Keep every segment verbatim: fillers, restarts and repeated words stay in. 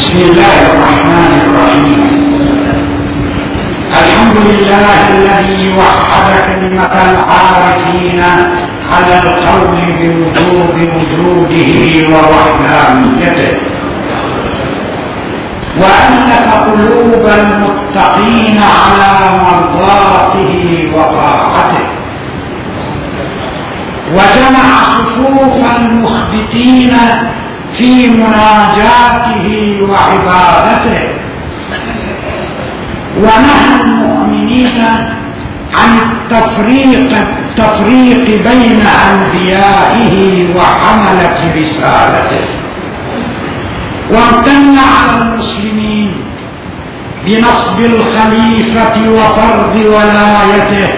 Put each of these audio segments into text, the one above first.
بسم الله الرحمن الرحيم. الحمد لله الذي وحد كلمة العارفين على القول بوجوب وجوده ووحدانيته، وألف قلوب المتقين على مرضاته وطاعته، وجمع صفوف المخبتين في مناجاته وعبادته، ونهى المؤمنين عن التفريق التفريق بين أنبيائه وحملة رسالته، وامتن على المسلمين بنصب الخليفة وفرض ولايته،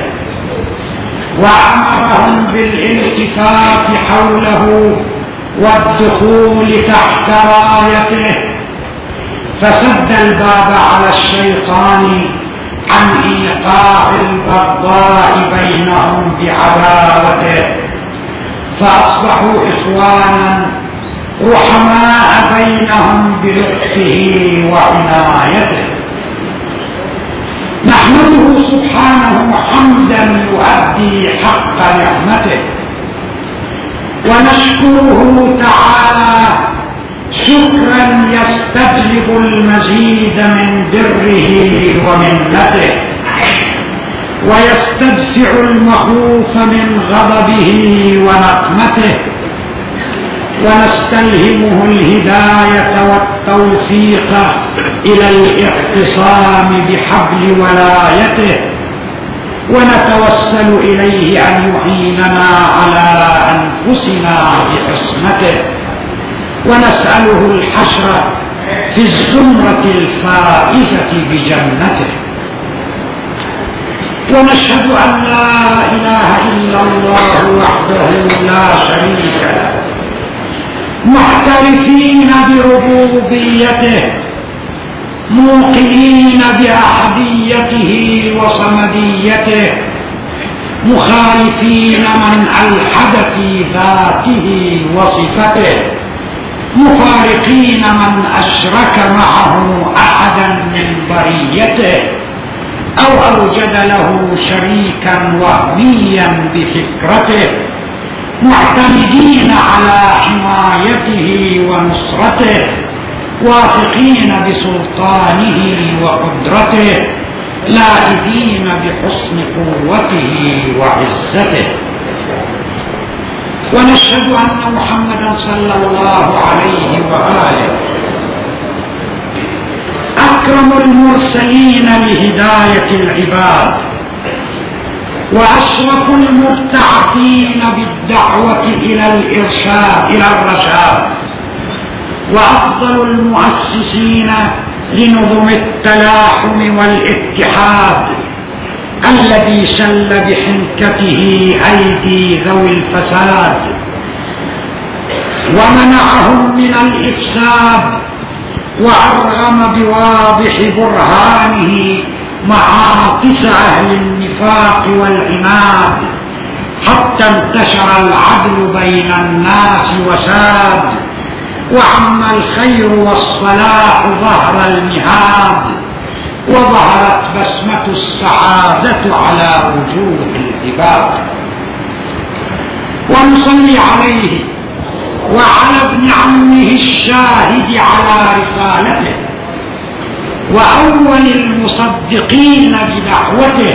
وأمرهم بالالتفاف حوله والدخول تحت رايته، فسد الباب على الشيطان عن إيقاع البغضاء بينهم بعداوته، فأصبحوا إخوانا رحماء بينهم بلطفه وعنايته. نحمده سبحانه حمدا يؤدي حق نعمته، ونشكره تعالى شكرا يستجلب المزيد من بره ومنته، ويستدفع المخوف من غضبه ونقمته، ونستلهمه الهداية والتوفيق إلى الاعتصام بحبل ولايته، ونتوسل إليه أن يعيننا على أنفسنا بحسنته، ونسأله الحشر في الزمرة الفائزة بجنته. ونشهد أن لا إله إلا الله وحده لا شريك له، معترفين بربوبيته، موقنين بأحديته وصمديته، مخالفين من ألحد في ذاته وصفته، مفارقين من أشرك معه أحدا من بريته أو أوجد له شريكا وهميا بفكرته، معتمدين على حمايته ونصرته، واثقين بسلطانه وقدرته، لاهثين بحسن قوته وعزته. ونشهد أن محمدا صلى الله عليه وآله أكرم المرسلين لهداية العباد، وأشرف المبتعثين بالدعوة إلى الإرشاد إلى الرشاد، وأفضل المؤسسين لنظم التلاحم والاتحاد الذي شل بحنكته أيدي ذوي الفساد، ومنعهم من الإفساد، وأرغم بواضح برهانه معاطس أهل النفاق والعناد، حتى انتشر العدل بين الناس وساد، وعم الخير والصلاح ظهر المهاد، وظهرت بسمة السعادة على وجوه العباد. ونصلي عليه وعلى ابن عمه الشاهد على رسالته، وأول المصدقين بدعوته،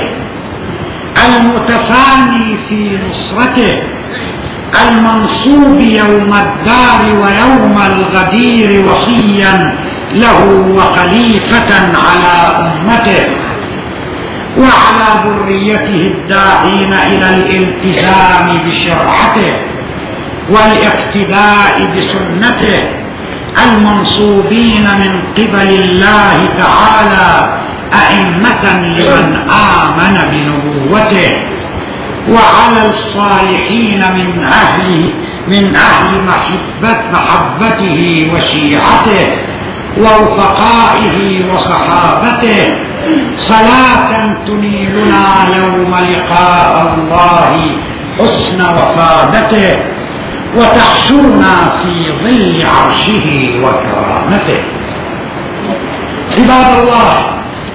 المتفاني في نصرته، المنصوب يوم الدار ويوم الغدير وصيا له وخليفة على أمته، وعلى ذريته الداعين إلى الالتزام بشرعته والاقتداء بسنته، المنصوبين من قبل الله تعالى أئمة لمن آمن بنبوته، وعلى الصالحين من أهله من أهل محبة محبته وشيعته ورفقائه وصحابته، صلاة تنيلنا يوم لقاء الله حسن وفادته، وتحشرنا في ظل عرشه وكرامته. عباد الله،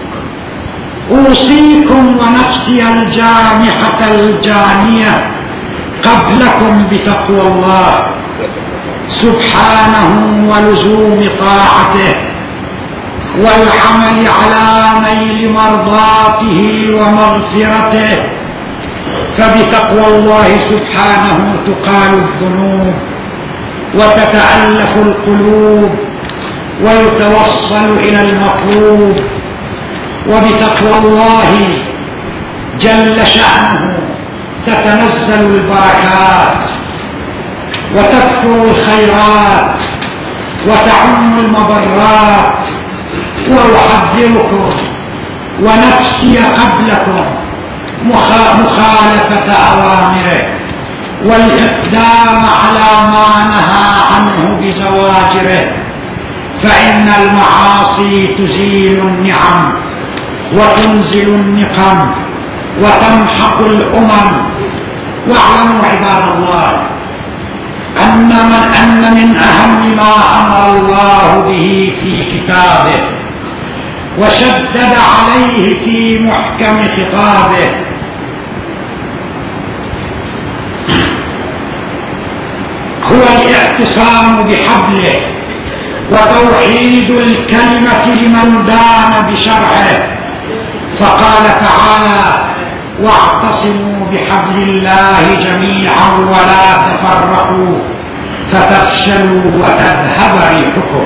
أوصيكم ونفسي الجامحة الجانية قبلكم بتقوى الله سبحانه ولزوم طاعته والعمل على نيل مرضاته ومغفرته، فبتقوى الله سبحانه تقال الذنوب وتتألف القلوب ويتوصل إلى المطلوب، وبتقوى الله جل شأنه تتنزل البركات وتكثر الخيرات وتعم المضرات. وأحذركم ونفسي قبلكم مخالفة أوامره والإقدام على ما نهى عنه بزواجره، فإن المعاصي تزيل النعم وتنزل النقم وتمحق الأمم. واعلموا عباد الله أن من, أن من أهم ما أمر الله به في كتابه وشدد عليه في محكم خطابه هو الاعتصام بحبله وتوحيد الكلمة لمن دان بشرعه، فقال تعالى: واعتصموا بحبل الله جميعا ولا تفرقوا فتفشلوا وتذهب ريحكم.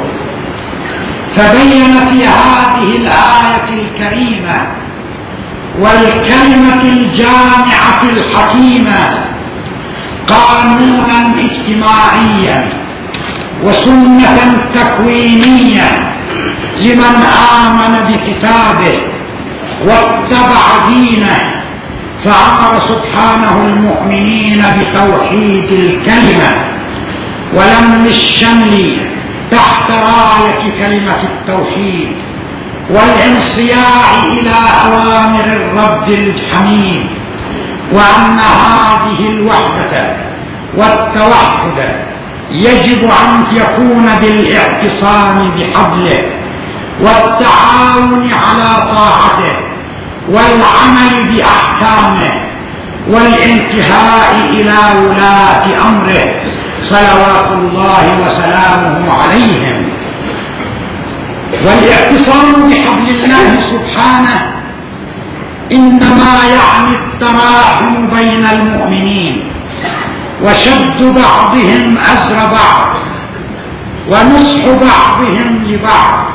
فبين في هذه الآية الكريمة والكلمة الجامعة الحكيمة قانونا اجتماعيا وسنة تكوينية لمن آمن بكتابه واتبع دينه، فأمر سبحانه المؤمنين بتوحيد الكلمة ولم الشمل تحت راية كلمة التوحيد والانصياع إلى أوامر الرب الحميد، وأن هذه الوحدة والتوحد يجب أن يكون بالاعتصام بحبله والتعاون على طاعته والعمل بأحكامه والانتهاء إلى ولاة أمره صلوات الله وسلامه عليهم. والاعتصام بحبل الله سبحانه إنما يعني التراحم بين المؤمنين وشد بعضهم أزر بعض ونصح بعضهم لبعض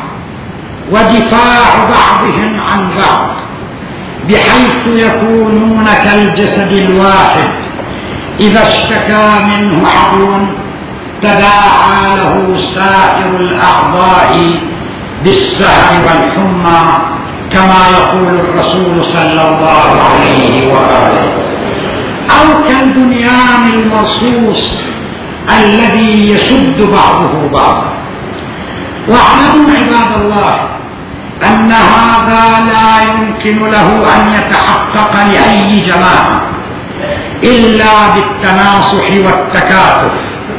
ودفاع بعضهم عن بعض، بحيث يكونون كالجسد الواحد إذا اشتكى منه عضو تداعى له سائر الأعضاء بالسهر والحمى، كما يقول الرسول صلى الله عليه وآله، أو كالبنيان المرصوص الذي يشد بعضه بعضا. واعلموا عباد الله أن هذا لا يمكن له أن يتحقق لأي جماعة إلا بالتناصح والتكاتف،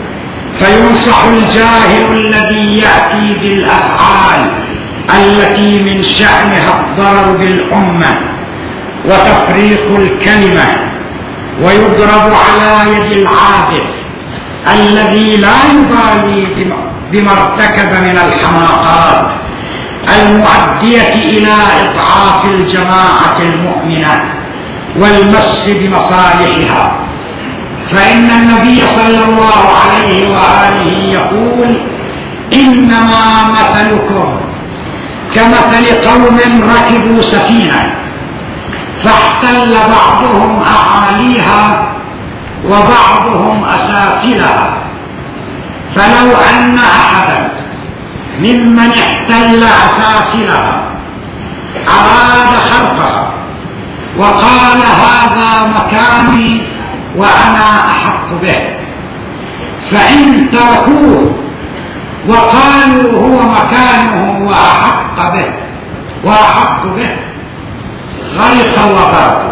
فينصح الجاهل الذي يأتي بالأفعال التي من شأنها الضرر بالأمة وتفريق الكلمة، ويضرب على يد العابث الذي لا يبالي بما ارتكب من الحماقات المؤدية إلى إضعاف الجماعة المؤمنة والمس بمصالحها. فإن النبي صلى الله عليه وآله يقول: إنما مثلكم كمثل قوم ركبوا سفينة فاحتل بعضهم أعاليها وبعضهم أسافلها، فلو أن أحدا ممن احتل أسافلها أراد خرقها وقال: هذا مكاني وأنا أحق به، فإن تركوه وقالوا هو مكانه وأحق به وأحق به غرق وغرق،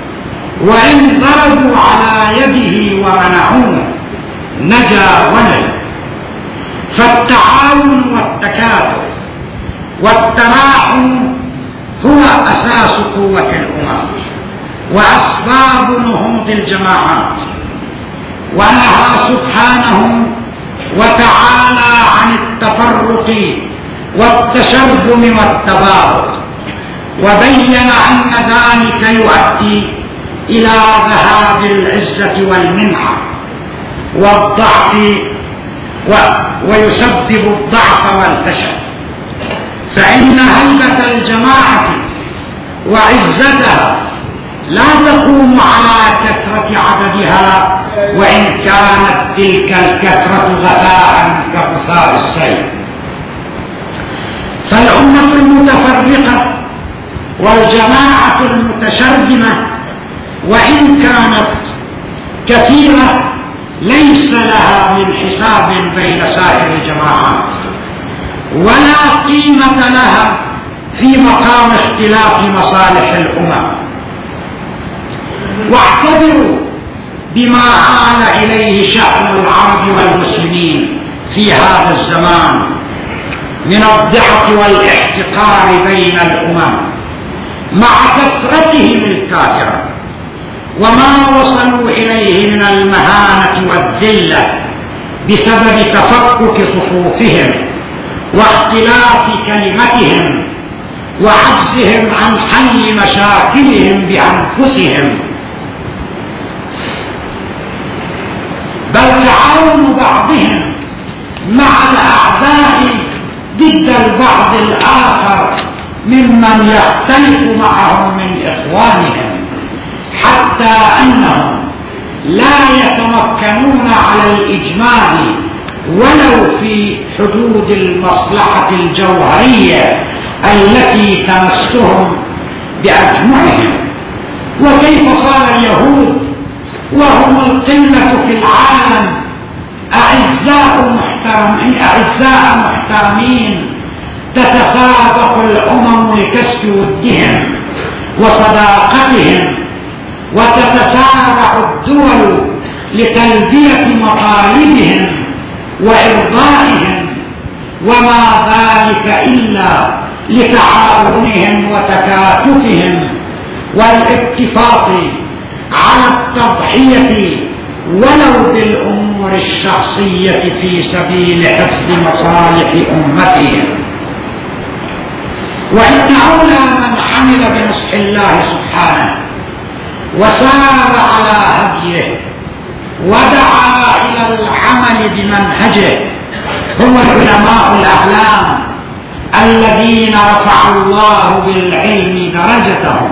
وإن ضربوا على يده ومنعوه نجا ونجا. فالتعاون والتكاتف والتراحم هو أساس قوة الأمم وأسباب نهوض الجماعات. ونهى سبحانه وتعالى عن التفرق والتشرذم والتباغض، وبين أن ذلك يؤدي إلى ذهاب العزة والمنعة والضعف و... ويسبب الضعف والفشل، فإن هيبة الجماعة وعزتها لا تقوم على كثرة عددها، وإن كانت تلك الكثرة غثاء كغثاء السيل. فالأمة المتفرقة والجماعة المتشرذمة وإن كانت كثيرة ليس لها من حساب بين سائر الجماعات، ولا قيمة لها في مقام اختلاف مصالح الأمم. واعتبروا بما آل إليه شأن العرب والمسلمين في هذا الزمان من الضعف والاحتقار بين الأمم مع كثرتهم الكاثرة، وما وصلوا إليه من المهانة والذلة بسبب تفكك صفوفهم واختلاف كلمتهم وعجزهم عن حل مشاكلهم بأنفسهم، بل تعاون بعضهم مع الأعداء ضد البعض الآخر ممن يختلف معهم من إخوانهم، حتى أنهم لا يتمكنون على الإجماع ولو في حدود المصلحة الجوهرية التي تمسهم بأجمعهم. وكيف صار اليهود وهم القلة في العالم أعزاء محترمين أعزاء محترمين تتسابق الأمم لكسب ودهم وصداقتهم، وتتسارع الدول لتلبية مطالبهم وإرضائهم، وما ذلك إلا لتعاونهم وتكاتفهم والاتفاق على التضحية ولو بالأمور الشخصية في سبيل حفظ مصالح أمتهم. وإن أولى من حمل بنصح الله سبحانه وسار على هديه ودعا إلى العمل بمنهجه هم العلماء الأعلام الذين رفع الله بالعلم درجتهم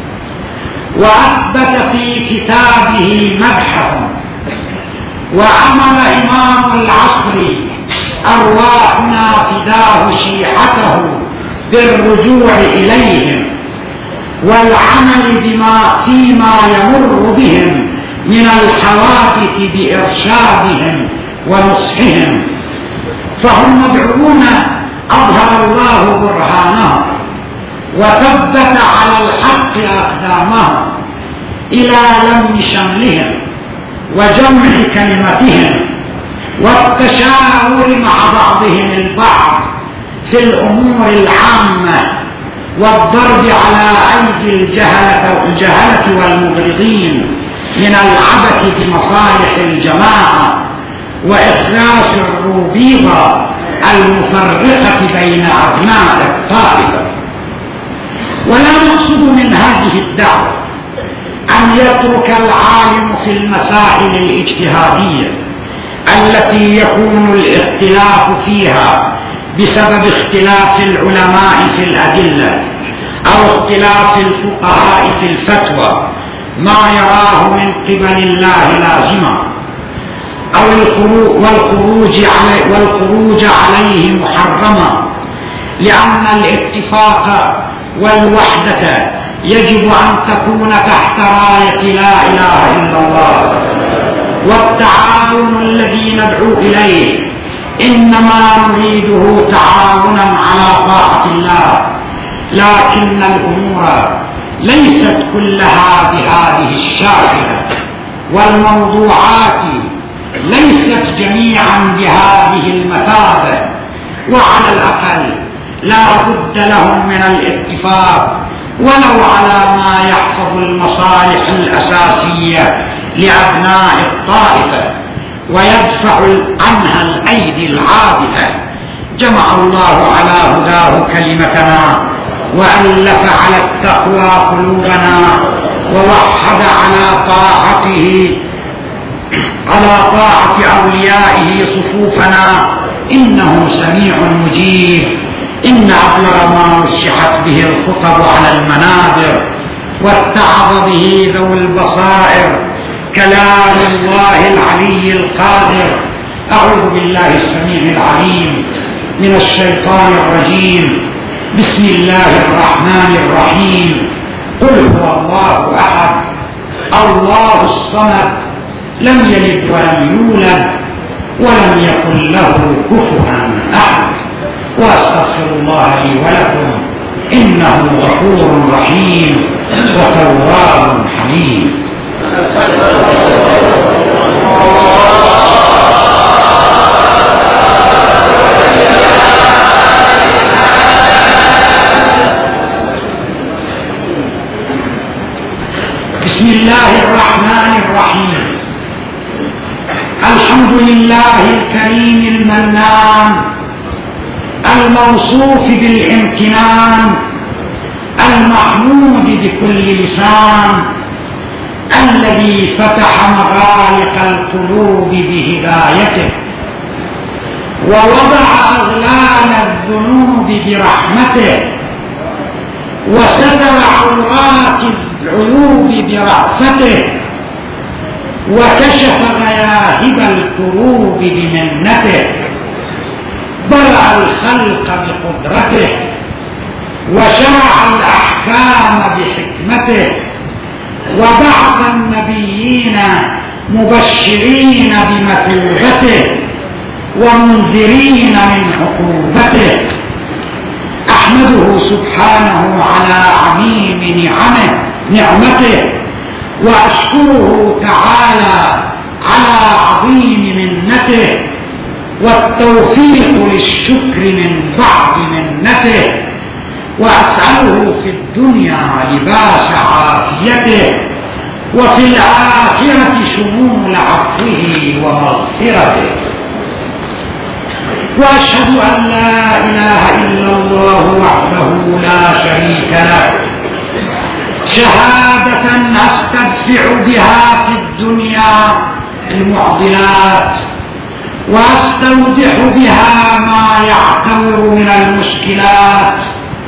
وأثبت في كتابه مدحهم. وعمل إمام العصر أرواحنا فداه شيعته بالرجوع إليهم والعمل بما فيما يمر بهم من الحوادث بإرشادهم ونصحهم، فهم مدعوون أظهر الله برهانهم وثبت على الحق أقدامهم إلى لم شملهم وجمع كلمتهم والتشاور مع بعضهم البعض في الأمور العامة والضرب على أيدي الجهلة, الجهلة والمغرضين من العبث بمصالح الجماعة وإخلاص الروبيضة المفرقة بين أبناء الطائفة. ولا نقصد من هذه الدعوة أن يترك العالم في المسائل الاجتهادية التي يكون الاختلاف فيها بسبب اختلاف العلماء في الأدلة أو اختلاف الفقهاء في الفتوى ما يراه من قبل الله لازما، أو والخروج عليه, والخروج عليه محرما، لأن الاتفاق والوحدة يجب أن تكون تحت راية لا إله إلا الله، والتعاون الذي ندعو إليه إنما نريده تعاونا على طاعة الله، لكن الأمور ليست كلها بهذه الشاكلة، والموضوعات ليست جميعا بهذه المثابة، وعلى الأقل لا بد لهم من الاتفاق ولو على ما يحفظ المصالح الأساسية لأبناء الطائفة ويدفع عنها الأيدي العابثة. جمع الله على هداه كلمتنا وألف على التقوى قلوبنا ووحد على طاعته على طاعة أوليائه صفوفنا، إنه سميع مجيب. إن أبلغ ما رشحت به الخطب على المنابر واتعظ به ذوي البصائر كلام الله العلي القادر. أعوذ بالله السميع العليم من الشيطان الرجيم. بسم الله الرحمن الرحيم. قل هو الله أحد الله الصمد لم يلد ولم يولد ولم يكن له كفوا أحد. وأستغفر الله لي ولكم إنه غفور رحيم وتواب حليم. بسم الله الرحمن الرحيم. الحمد لله الكريم المنان الموصوف بالامتنان المحمود بكل لسان الذي فتح مغالق القلوب بهدايته ووضع أغلال الذنوب برحمته وستر عورات العيوب برأفته وكشف غياهب الكروب بمنته. برع الخلق بقدرته وشرع الأحكام بحكمته وبعث النبيين مبشرين بمثوبته ومنذرين من عقوبته. أحمده سبحانه على عميم نعمه نعمته وأشكره تعالى على عظيم منته والتوفيق للشكر من بعد منته. وأسأله في الدنيا لباس عافيته وفي الآخرة شمول عفوه ومغفرته. وأشهد أن لا إله إلا الله وحده لا شريك له شهادة أستدفع بها في الدنيا المعضلات وأستودع بها ما يعتبر من المشكلات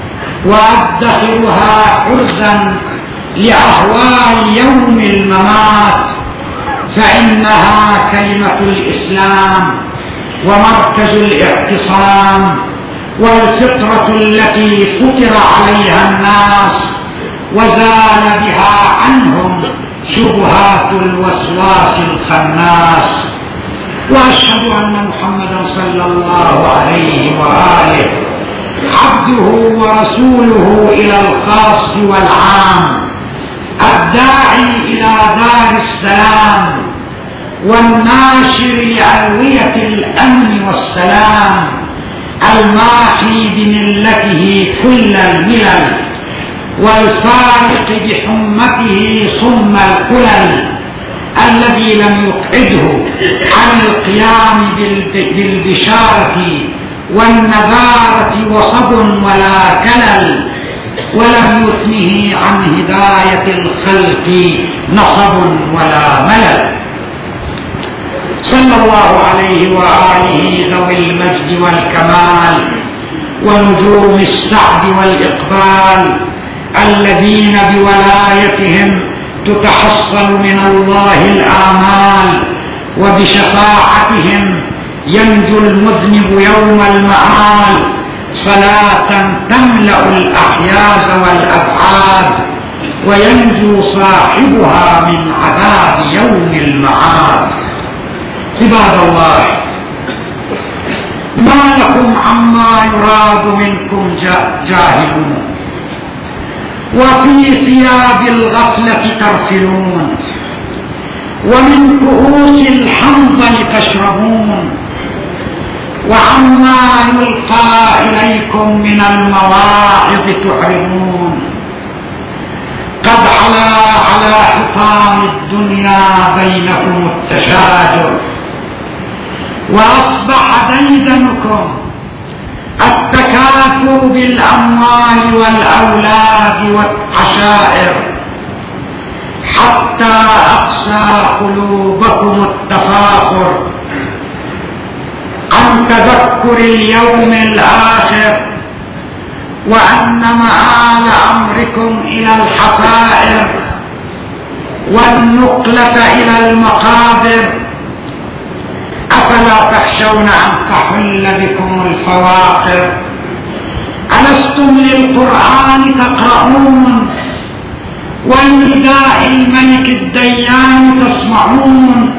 وأدخرها حرزا لأهوال يوم الممات، فإنها كلمة الإسلام ومركز الاعتصام والفطرة التي فطر عليها الناس وزال بها عنهم شبهات الوسواس الخناس. وأشهد أن محمدا صلى الله عليه وآله عبده ورسوله إلى الخاص والعام، الداعي إلى دار السلام والناشر لألوية الأمن والسلام، الماحي بملته كل الملل والفارق بحمته صم الكلل، الذي لم يقعده عن القيام بالبشارة والنذارة وصب ولا كلل، ولم يثنه عن هداية الخلق نصب ولا ملل. صلى الله عليه وآله ذوي المجد والكمال ونجوم السعد والإقبال الذين بولايتهم تتحصل من الله الآمال وبشفاعتهم ينجو المذنب يوم المآل، صلاة تملأ الأحياز والأبعاد وينجو صاحبها من عذاب يوم المعاد. عباد الله، ما لكم عما يراد منكم جاهلون وفي ثياب الغفلة ترفلون ومن كؤوس الحنظل تشربون وعما يلقى إليكم من المواعظ تعرضون. قد علا على حطام الدنيا بينكم التشاجر، وأصبح ديدنكم التكاثر بالأموال والأولاد والعشائر، حتى أقسى قلوبكم التفاخر عن تذكر اليوم الآخر، وأن مآل أمركم إلى الحفائر والنقلة إلى المقابر. أفلا تخشون أن تحل بكم الفواقر؟ ألستم للقرآن تقرؤون ولنداء الملك الديان تسمعون،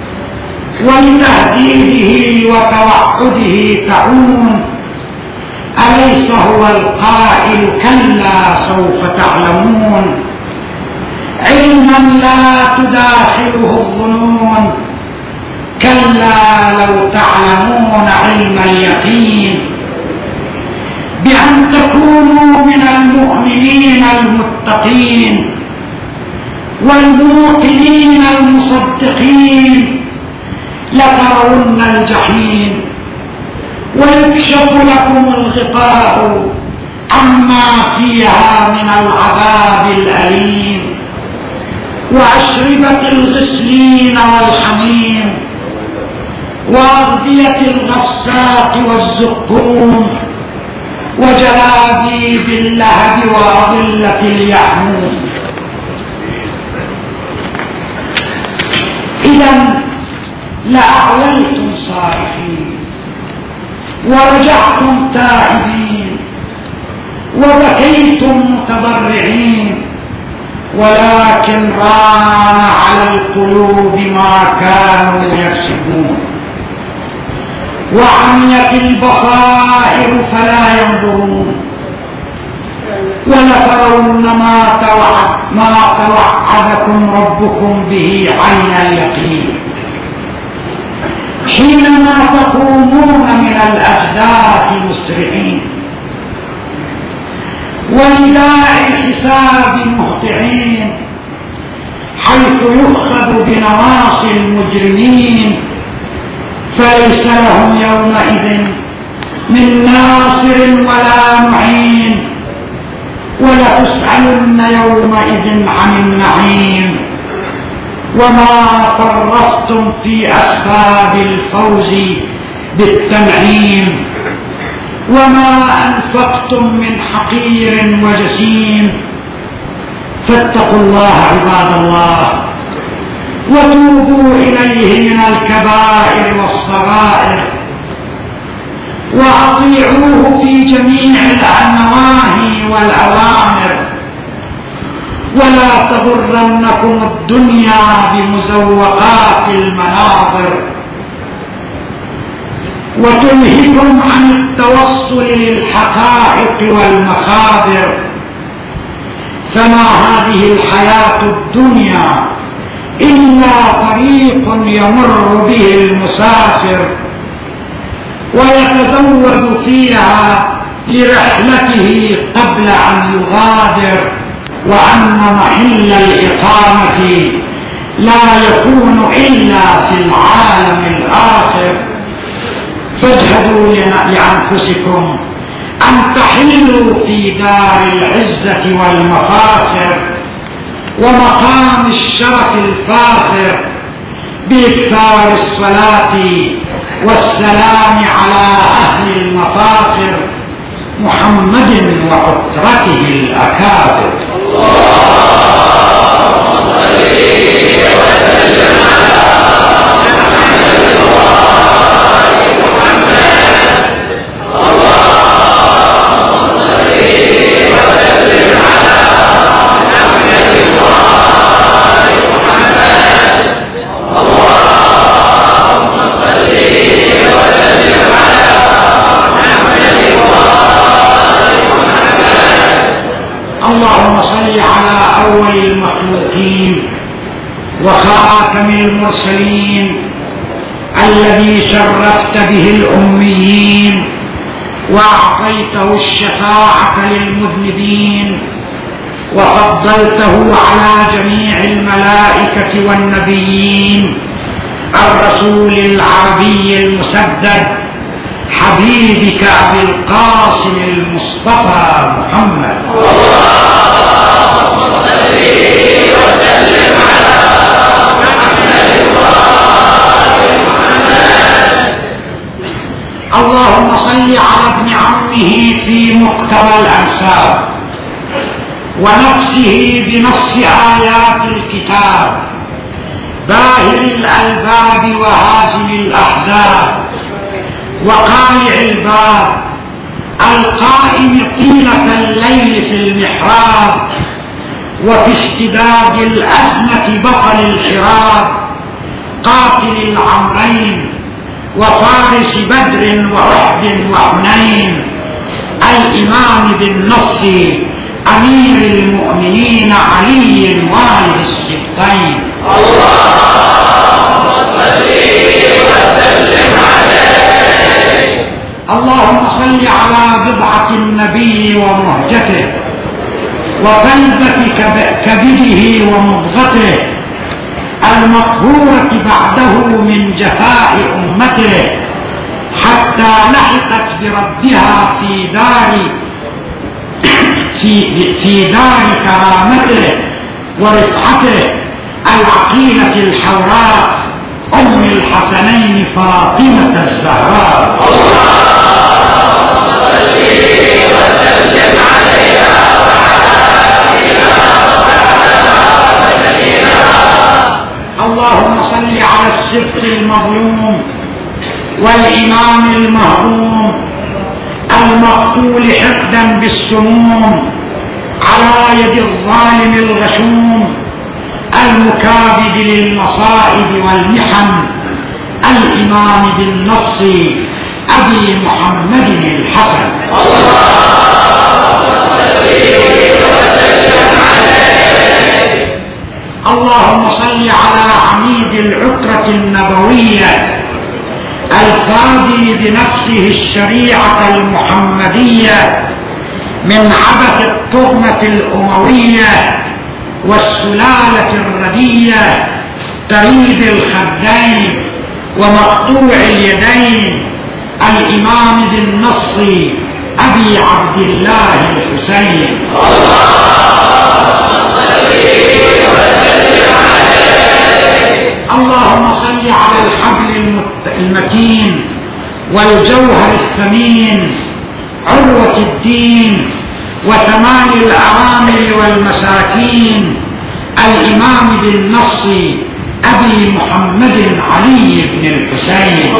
ولتهديده وتوعده تعون؟ أليس هو القائل كلا سوف تعلمون؟ علما لا تداخله الظنون، كلا لو تعلمون علم اليقين، بأن تكونوا من المؤمنين المتقين والموقنين المصدقين لترون الجحيم ويكشف لكم الغطاء عما فيها من العذاب الأليم، وأشربة الغسلين والحميم، وأغذية الغساق والزقوم، وجلابيب اللهب وأضلة اليحموم. إذا لأعليتم صالحين، ورجعتم تائبين، وبكيتم متضرعين، ولكن ران على القلوب ما كانوا يكسبون، وعميت البصائر فلا ينظرون، ولترون ما توعد ما توعدكم ربكم به عين اليقين، حينما تقومون من الأجداث مسرعين، ونداء الحساب مهطعين، حيث يؤخذ بنواصي المجرمين، فليس لهم يومئذ من ناصر ولا معين، ولتسألن يومئذ عن النعيم، وما فرطتم في أسباب الفوز بالتنعيم، وما أنفقتم من حقير وجسيم. فاتقوا الله عباد الله، وتوبوا إليه من الكبائر والصغائر، وأطيعوه في جميع النواهي والأوامر، ولا تغرنكم الدنيا بمزوقات المناظر، وتنهكم عن التوصل للحقائق والمخابر. فما هذه الحياة الدنيا إلا طريق يمر به المسافر، ويتزود فيها لرحلته قبل أن يغادر، وأن محل الإقامة لا يكون إلا في العالم الآخر. فاجهدوا لأنفسكم أن تحلوا في دار العزة والمفاخر ومقام الشرف الفاخر، بإكثار الصلاة والسلام على أهل المفاخر محمد وعترته الأكابر. اللهم صل على أول المخلوقين وخاتم المرسلين الذي شرفت خاطبت به الأميين وأعطيته الشفاعة للمذنبين وفضلته على جميع الملائكة والنبيين الرسول العربي المسدد حبيبك أبي القاسم المصطفى محمد اللهم صل وسلم على محمد وآل محمد. اللهم صل على ابن عمه في مقتضى الأنساب ونفسه بنص آيات الكتاب باهر الألباب وهازم الأحزاب وقارع الباب القائم طيلة الليل في المحراب وفي اشتداد الأزمة بطل الحراب قاتل العمرين وفارس بدر وأحد وحنين الإمام بالنص أمير المؤمنين علي والد السبطين اللهم صل وسلم عليه. اللهم صل على بضعة النبي ومهجته وفلذة كبده ومضغته المقهورة بعده من جفاء أمته حتى لحقت بربها في دار في في دار كرامته ورفعته العقيلة الحوراء أم الحسنين فاطمة الزهراء اللهم صل وسلم عليها وعلى آلها. اللهم صل على السبط المظلوم والإمام المهضوم المقتول حقدا بالسموم على يد الظالم الغشوم المكابد للمصائب والمحن الإمام بالنص أبي محمد الحسن اللهم صل وسلم عليه. اللهم صل على عميد العترة النبوية الفاضي بنفسه الشريعة المحمدية من عبث الطغمة الأموية والسلالة الردية طريد الخدين ومقطوع اليدين الإمام بالنص أبي عبد الله الحسين اللهم صل وسلم عليه. اللهم صل على الحبل المتين والجوهر الثمين عروة الدين وثمان الأرامل والمساكين الإمام بالنص أبي محمد علي بن الحسين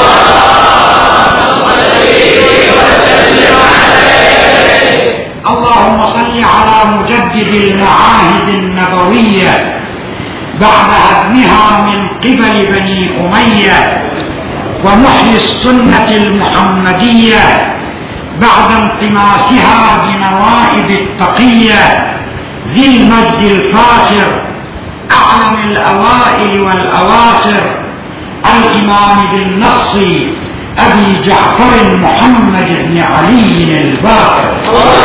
اللهم صل على مجدد المعاهد النبوية بعد هدمها من قبل بني أمية ومحيي السنة المحمدية بعد انطماسها بنوائب التقية ذي المجد الفاخر أعلم الأوائل والأواخر الإمام بالنص أبي جعفر محمد بن علي الباقر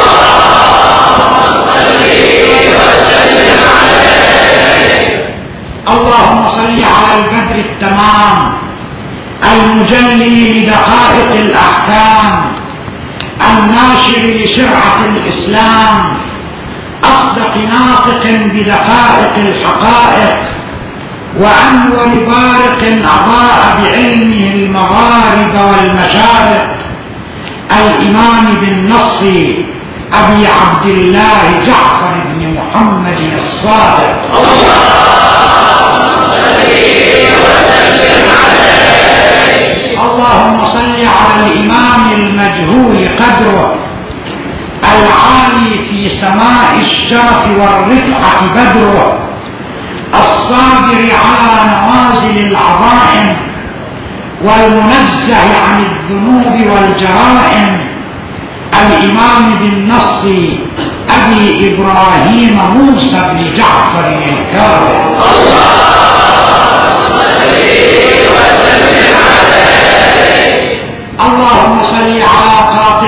اللهم صل على البدر التمام المجلي لدقائق الأحكام الناشر لشرعة الإسلام أصدق ناطق بدقائق الحقائق وأنور بارق أضاء بعلمه المغارب والمشارق الإمام بالنص أبي عبد الله جعفر بن محمد الصادق اللهم صل على الإمام المجهول قدره العالي في سماء الشرف والرفعة بدره الصابر على نوازل العظائم والمنزه عن الذنوب والجرائم الإمام بالنص أبي إبراهيم موسى بن جعفر الكاظم اللهم صل وسلم عليه.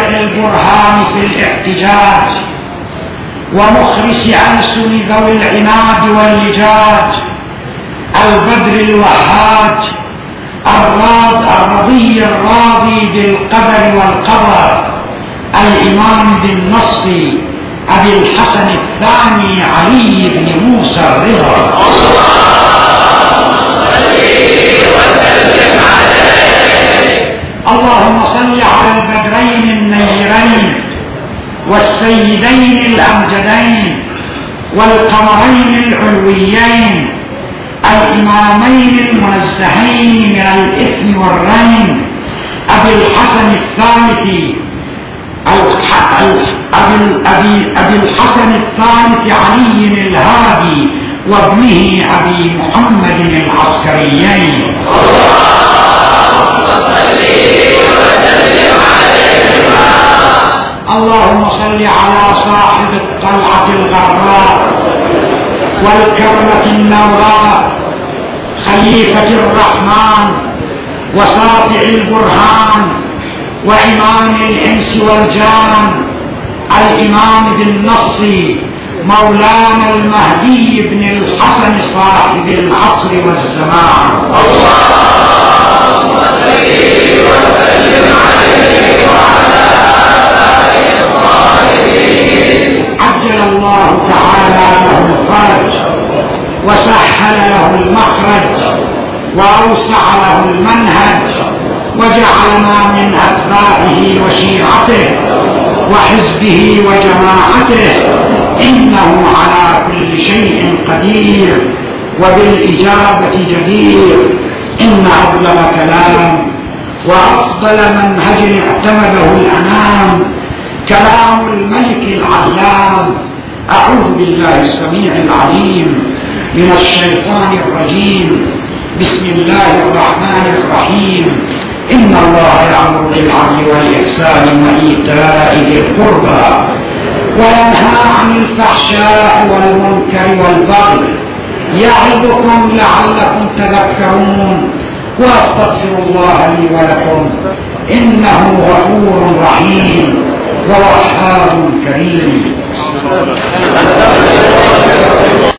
البرهان في الاحتجاج ومخرس ألسن ذوي العناد واللجاج، البدر الوهاج الراض الرضي الراضي بالقدر والقضاء، الإمام بالنص أبي الحسن الثاني علي بن موسى الرضا. اللهم صل على البدرين النيرين والسيدين الأمجدين والقمرين العلويين الإمامين المنزهين من الإثم والرين، أبي الحسن الثالث أبي الحسن الثالث علي الهادي وابنه أبي محمد العسكريين. اللهم صل على صاحب الطلعة الغراء والكرة النوراء، خليفة الرحمن وساطع البرهان وإمام الإنس والجان، الإمام بالنص مولانا المهدي بن الحسن صاحب العصر والزمان. اللهم صل وسلم عليه وعلى آله الطاهرين. عجل الله تعالى له الفرج وسهل له المخرج وأوسع له المنهج، وجعلنا من أتباعه وشيعته وحزبه وجماعته، إنه على كل شيء قدير وبالإجابة جدير. إن أفضل كلام وأفضل منهج اعتمده الأنام كلام الملك العلام. أعوذ بالله السميع العليم من الشيطان الرجيم. بسم الله الرحمن الرحيم. إن الله يأمر بالعدل والإحسان وإيتاء ذي القربى وينهى عن الفحشاء والمنكر والبغي، يعظكم لعلكم تذكرون. وأستغفر الله لي ولكم، إنه غفور رحيم ووهاب كريم.